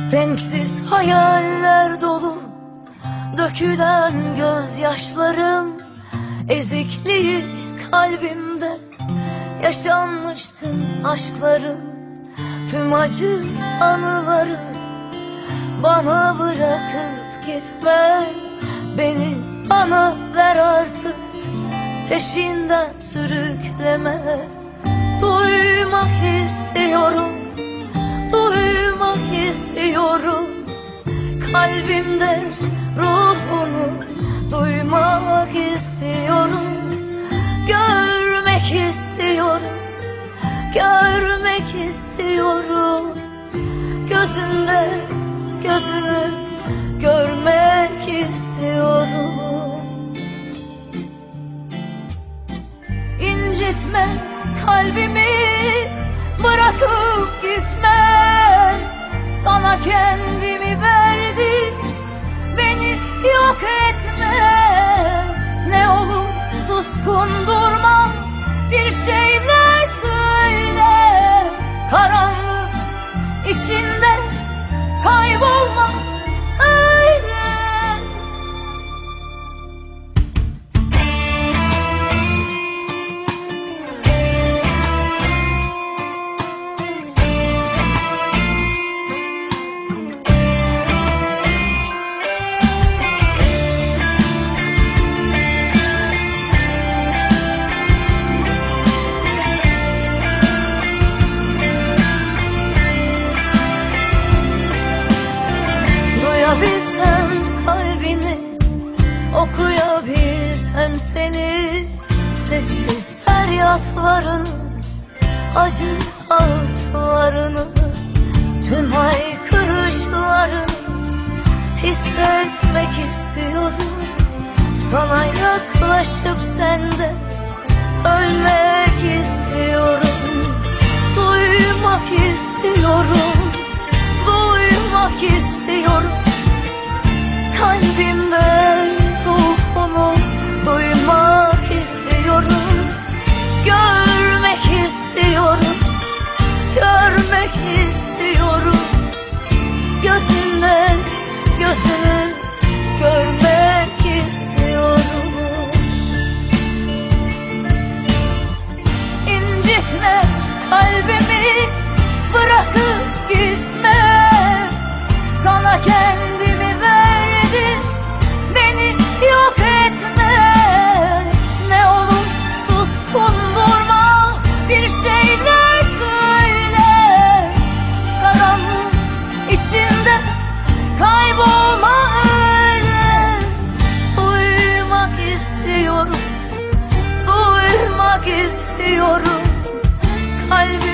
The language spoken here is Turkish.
Renksiz hayaller dolu dökülen gözyaşlarım, ezikliği kalbimde yaşanmış tüm aşklarım, tüm acı anıları bana bırakıp gitme. Beni bana ver artık, peşinden sürükleme. Duymak istiyorum, duymak istiyorum. Kalbimde ruhunu duymak istiyorum. Görmek istiyorum, görmek istiyorum. Gözünde gözünü görmek istiyorum. İncitme kalbimi, bırakıp gitme. Sana kendimi verdim, beni yok etme. Ne olur suskun durma, bir şeyler söyle. Karanlık içinde kaybolma öyle. Duyabilsem kalbini, okuyabilsem seni, sessiz feryatlarını, acı ağıtlarını, tüm haykırışlarını hissetmek istiyorum. Sana yaklaşıp sende ölmek istiyorum. Duymak istiyorum, duymak istiyorum. Kalbimde ruhunu duymak istiyorum. Görmek istiyorum, görmek istiyorum. Gözünden gözünü görmek istiyorum. İncitme kalbimi, bırakıp gitme. Sana kendimi verdim, beni yok etme. Ne olur suskun durma, bir şeyler söyle. Karanlık içinde kaybolma öyle. Duymak istiyorum, duymak istiyorum. Kalbim